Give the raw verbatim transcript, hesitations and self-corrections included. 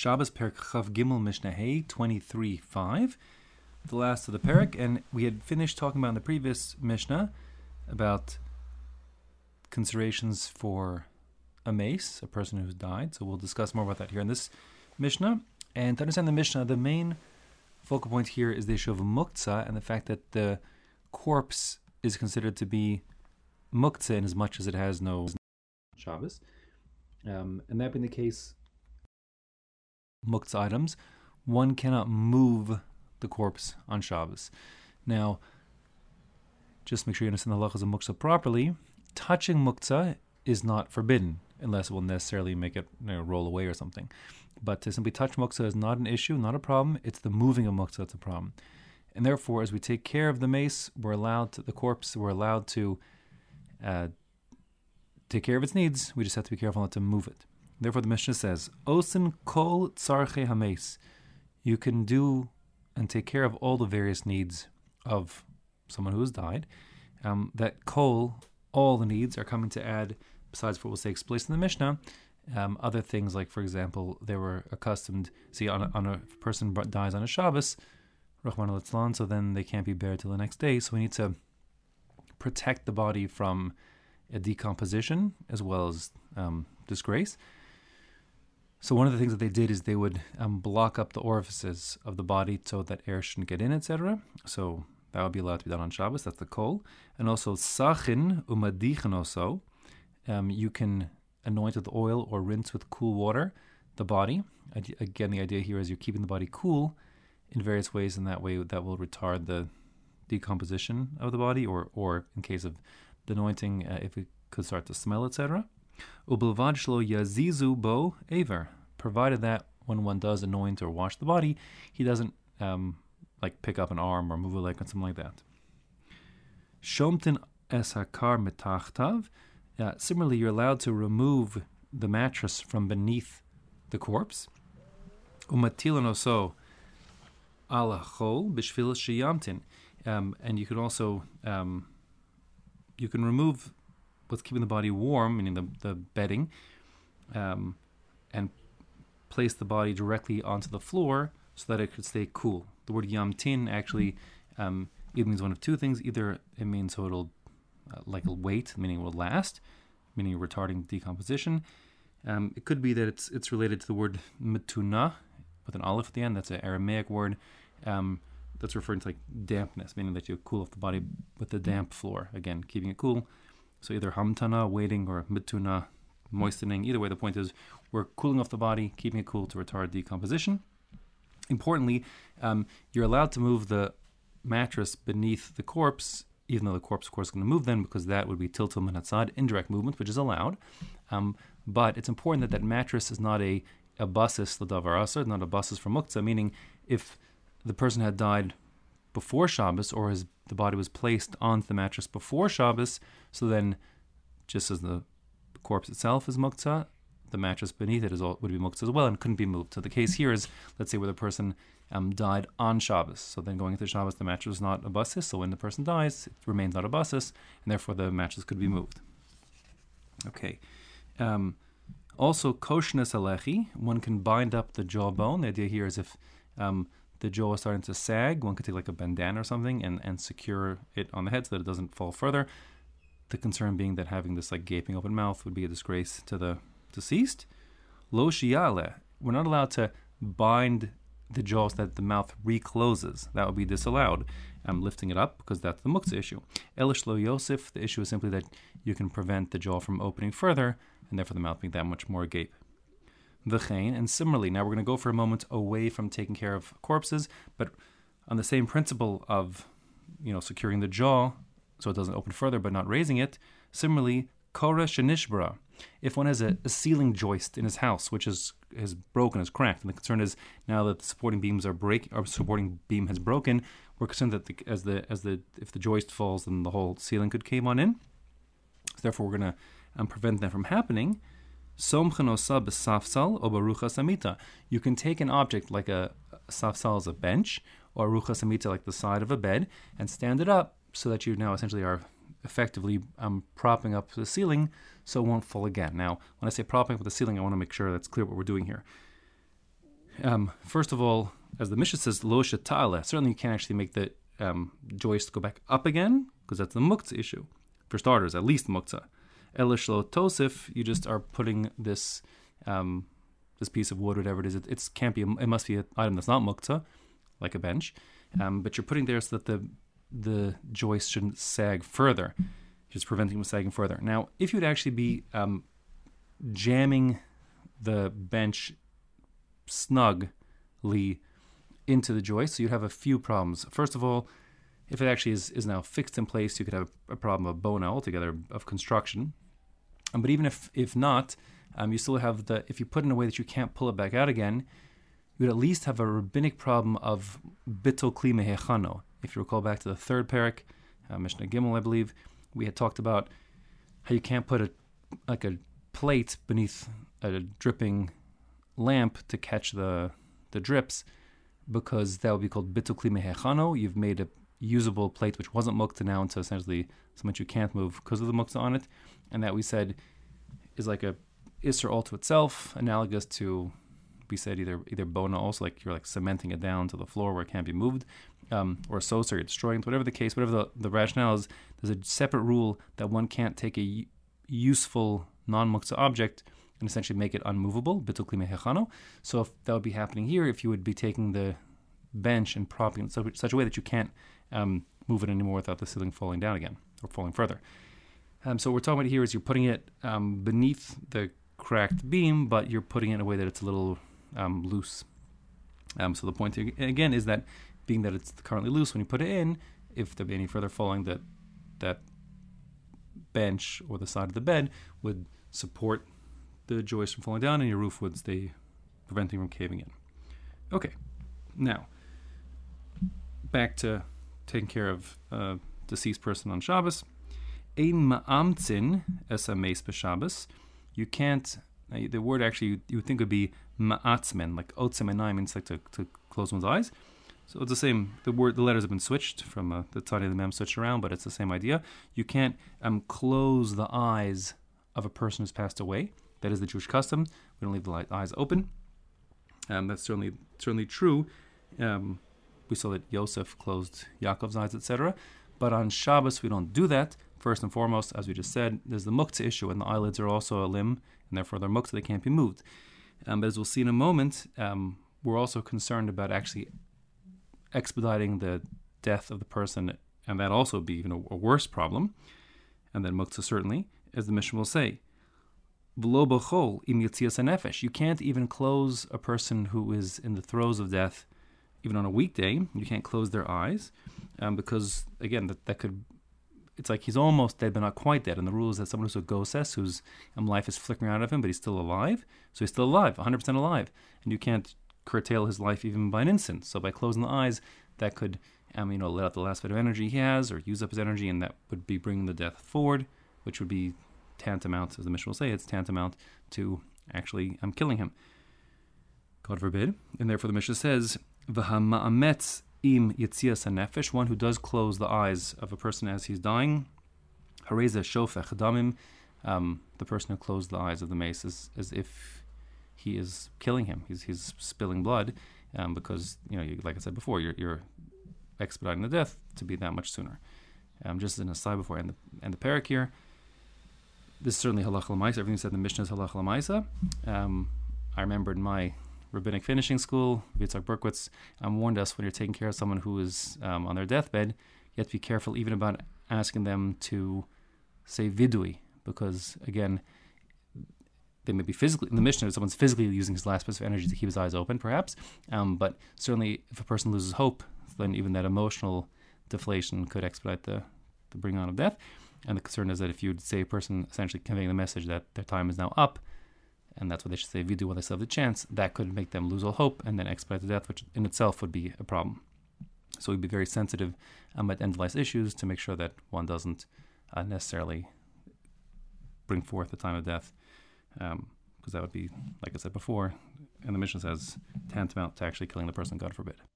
Shabbos Perek Chav Gimel Mishnah Hey twenty-three five, the last of the Perek, and we had finished talking about in the previous Mishnah about considerations for a mace, a person who's died. So we'll discuss more about that here in this Mishnah. And to understand the Mishnah, the main focal point here is the issue of muktzah and the fact that the corpse is considered to be muktzah in as much as it has no Shabbos. Um, and that being the case, muktzah items, one cannot move the corpse on Shabbos. Now, just make sure you understand the halachas of muktzah properly. Touching muktzah is not forbidden unless it will necessarily make it, you know, roll away or something. But to simply touch muktzah is not an issue, not a problem. It's the moving of muktzah that's a problem. And therefore, as we take care of the mace, we're allowed to, the corpse, we're allowed to uh, take care of its needs. We just have to be careful not to move it. Therefore, the Mishnah says, Osin kol tzarche hames. You can do and take care of all the various needs of someone who has died. Um, that kol, all the needs, are coming to add, besides what we'll say explicit in the Mishnah, um, other things like, for example, they were accustomed, see, on a, on a person dies on a Shabbos, Rachmana litzlan, so then they can't be buried till the next day. So we need to protect the body from a decomposition as well as um, disgrace. So one of the things that they did is they would um, block up the orifices of the body so that air shouldn't get in, et cetera. So that would be allowed to be done on Shabbos. That's the kol. And also sachin umadichin also. Um, you can anoint with oil or rinse with cool water the body. Again, the idea here is you're keeping the body cool in various ways, and that way that will retard the decomposition of the body, or, or in case of the anointing, uh, if it could start to smell, et cetera. Ubelvad shlo yazizu bo aver, provided that when one does anoint or wash the body, he doesn't um, like pick up an arm or move a leg or something like that. Shomtin es hakar metachtav. Uh, similarly, you're allowed to remove the mattress from beneath the corpse. Umatilan oso ala chol b'shvil sheyamtin. Um, and you could also um, you can remove what's keeping the body warm, meaning the, the bedding, um, and place the body directly onto the floor so that it could stay cool. The word yamtin actually um, either means one of two things. Either it means so it'll uh, like a weight, meaning it will last, meaning retarding decomposition. Um, it could be that it's it's related to the word metuna with an aleph at the end. That's an Aramaic word um, that's referring to like dampness, meaning that you cool off the body with the damp floor. Again, keeping it cool. So either hamtana, waiting, or mituna, moistening. Either way, the point is we're cooling off the body, keeping it cool to retard decomposition. Importantly, um, you're allowed to move the mattress beneath the corpse, even though the corpse, of course, is going to move then, because that would be tiltul min hatzad, indirect movement, which is allowed. Um, but it's important that that mattress is not a, a basis l'davar asar, not a basis for muktzah, meaning if the person had died before Shabbos, or his the body was placed onto the mattress before Shabbos, so then just as the corpse itself is muktzah, the mattress beneath it is all, would be muktzah as well and couldn't be moved. So the case here is, let's say, where the person um, died on Shabbos. So then going into Shabbos, the mattress is not a basis, so when the person dies, it remains not a basis, and therefore the mattress could be moved. Okay. Um, also, koshnes alechi, one can bind up the jawbone. The idea here is if um, the jaw is starting to sag, one could take like a bandana or something and, and secure it on the head so that it doesn't fall further. The concern being that having this like gaping open mouth would be a disgrace to the deceased. Lo shiale, we're not allowed to bind the jaw so that the mouth recloses. That would be disallowed. I'm lifting it up because that's the muktzah issue. Elish lo yosef, the issue is simply that you can prevent the jaw from opening further and therefore the mouth being that much more agape. V'chein, and similarly, now we're going to go for a moment away from taking care of corpses, but on the same principle of, you know, securing the jaw so it doesn't open further but not raising it. Similarly, kora shenishbra, if one has a, a ceiling joist in his house which is is broken, is cracked, and the concern is now that the supporting beams are break, or supporting beam has broken, we're concerned that the, as the as the if the joist falls, then the whole ceiling could cave on in. So therefore, we're going to um, prevent that from happening. You can take an object like a, a safsal as a bench, or a rucha samita like the side of a bed, and stand it up so that you now essentially are effectively um, propping up the ceiling so it won't fall again. Now, when I say propping up the ceiling, I want to make sure that's clear what we're doing here. Um, first of all, as the Mishnah says, lo sheta'ala, certainly you can't actually make the um, joist go back up again, because that's the muktzah issue. For starters, at least muktzah. Ela shlo tosif, you just are putting this um, this piece of wood, whatever it is, it it's, can't be, it must be an item that's not muktzah, like a bench, um, but you're putting there so that the the joist shouldn't sag further, just preventing it from sagging further. Now, if you'd actually be um, jamming the bench snugly into the joist, so you'd have a few problems. First of all, if it actually is, is now fixed in place, you could have a, a problem of bona altogether, of construction. Um, but even if if not, um, you still have the, if you put it in a way that you can't pull it back out again, you would at least have a rabbinic problem of bittul kli mehechano. If you recall back to the third parak, uh, Mishnah Gimel, I believe, we had talked about how you can't put a like a plate beneath a dripping lamp to catch the the drips, because that would be called bittul kli mehechano. You've made a usable plate which wasn't muktzah now into essentially something you can't move because of the muktzah on it, and that we said is like a isser all to itself, analogous to, we said either either bona, also like you're like cementing it down to the floor where it can't be moved, um, or a sosa, you're destroying it, whatever the case, whatever the, the rationale is, there's a separate rule that one can't take a u- useful non-muktzah object and essentially make it unmovable, bittul kli mehechano. So if that would be happening here, if you would be taking the bench and propping it in such, such a way that you can't um, move it anymore without the ceiling falling down again, or falling further. Um, so what we're talking about here is you're putting it um, beneath the cracked beam, but you're putting it in a way that it's a little um, loose. Um, so the point here, again, is that being that it's currently loose, when you put it in, if there be any further falling, that that bench or the side of the bed would support the joist from falling down, and your roof would stay preventing from caving in. Okay, now back to taking care of a deceased person on Shabbos. Ein ma'amtzin es ha-meis b'Shabbos. You can't, uh, the word actually you, you would think would be ma'atzmen, like otzem enai means like to, to close one's eyes. So it's the same, the word, the letters have been switched from uh, the Tanya, the Mem switched around, but it's the same idea. You can't um, close the eyes of a person who's passed away. That is the Jewish custom. We don't leave the eyes open. Um, that's certainly certainly true. Um, we saw that Yosef closed Yaakov's eyes, et cetera. But on Shabbos, we don't do that. First and foremost, as we just said, there's the muktzah issue, and the eyelids are also a limb, and therefore they're muktzah, they can't be moved. Um, but as we'll see in a moment, um, we're also concerned about actually expediting the death of the person, and that also be even a, a worse problem, and then muktzah certainly, as the Mishnah will say. V'lo b'chol im yetzias hanefesh. You can't even close a person who is in the throes of death, even on a weekday. You can't close their eyes, um, because, again, that, that could... It's like he's almost dead, but not quite dead. And the rule is that someone who's a goses, whose um, life is flickering out of him, but he's still alive. So he's still alive, one hundred percent alive. And you can't curtail his life even by an instant. So by closing the eyes, that could, um, you know, let out the last bit of energy he has, or use up his energy, and that would be bringing the death forward, which would be tantamount, as the Mishnah will say, it's tantamount to actually um, killing him. God forbid. And therefore the Mishnah says, V'hama'ametz im yetzias hanefesh, one who does close the eyes of a person as he's dying, hareza shofech damim, um, the person who closed the eyes of the mace is as if he is killing him. He's he's spilling blood, um, because, you know, you, like I said before, you're, you're expediting the death to be that much sooner. Um, just as an aside before I end the, end the parak here, this is certainly halacha l'maisa. Everything said in the Mishnah is halacha l'maisa. Um, I remember in my rabbinic finishing school, Yitzhak Berkowitz um, warned us, when you're taking care of someone who is um, on their deathbed, you have to be careful even about asking them to say vidui, because, again, they may be physically, in the Mishnah, someone's physically using his last bit of energy to keep his eyes open, perhaps, um, but certainly if a person loses hope, then even that emotional deflation could expedite the, the bring on of death. And the concern is that if you'd say a person essentially conveying the message that their time is now up, and that's what they should say, vidu, while they still have the chance, that could make them lose all hope and then expedite the death, which in itself would be a problem. So we'd be very sensitive um, at end-of-life issues to make sure that one doesn't uh, necessarily bring forth the time of death, because um, that would be, like I said before, and the Mishnah says, tantamount to actually killing the person, God forbid.